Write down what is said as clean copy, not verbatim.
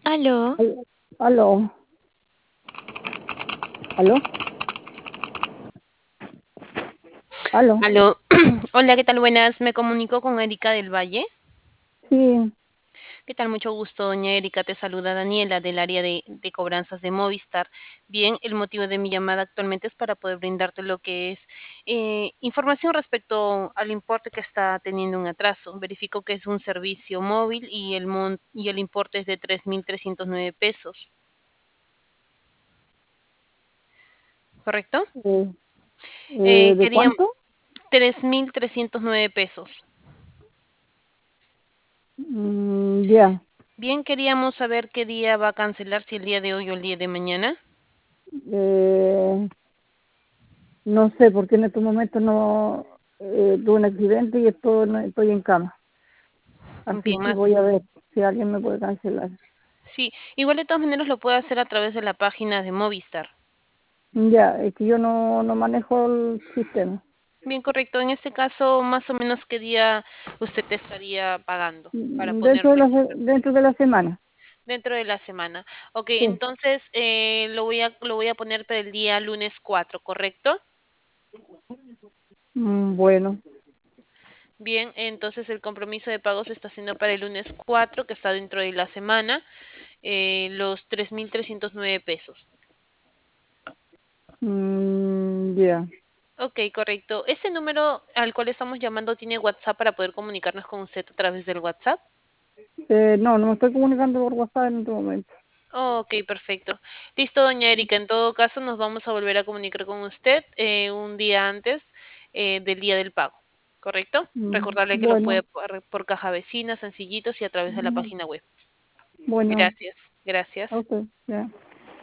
Aló, Aló, aló, aló. aló. Hola, ¿qué tal? Buenas. Me comunico con Erika del Valle. Sí, ¿Qué tal? Mucho gusto, doña Erika. Te saluda Daniela del área de cobranzas de Movistar. Bien, el motivo de mi llamada actualmente es para poder brindarte lo que es información respecto al importe que está teniendo un atraso. Verifico que es un servicio móvil y y el importe es de 3.309 pesos, ¿correcto? eh, ¿de Queríamos cuánto? 3.309 pesos. Ya, Bien, queríamos saber qué día va a cancelar, si el día de hoy o el día de mañana. eh, no sé, porque en estos momentos no tuve un accidente y estoy en cama. Así Bien, que más. voy a ver si alguien me puede cancelar. Sí, igual de todas maneras lo puede hacer a través de la página de Movistar. Ya, es que yo no manejo el sistema. Bien, correcto. En este caso, más o menos qué día usted te estaría pagando para poner registro Dentro de la semana. dentro de la semana. Ok, Sí. entonces lo voy a poner para el día lunes 4, ¿correcto? Bueno, Bien, entonces el compromiso de pago se está haciendo para el lunes 4, que está dentro de la semana, los 3.309 pesos. ya. Ok, correcto. ¿Este número al cual estamos llamando tiene WhatsApp para poder comunicarnos con usted a través del WhatsApp? No me estoy comunicando por WhatsApp en este momento. Oh, ok, perfecto. Listo, doña Erika. En todo caso, nos vamos a volver a comunicar con usted un día antes del día del pago, ¿correcto? Recordarle que lo puede Bueno, pagar por caja vecina, sencillitos y a través de la página web. bueno, Gracias, gracias. ok, ya.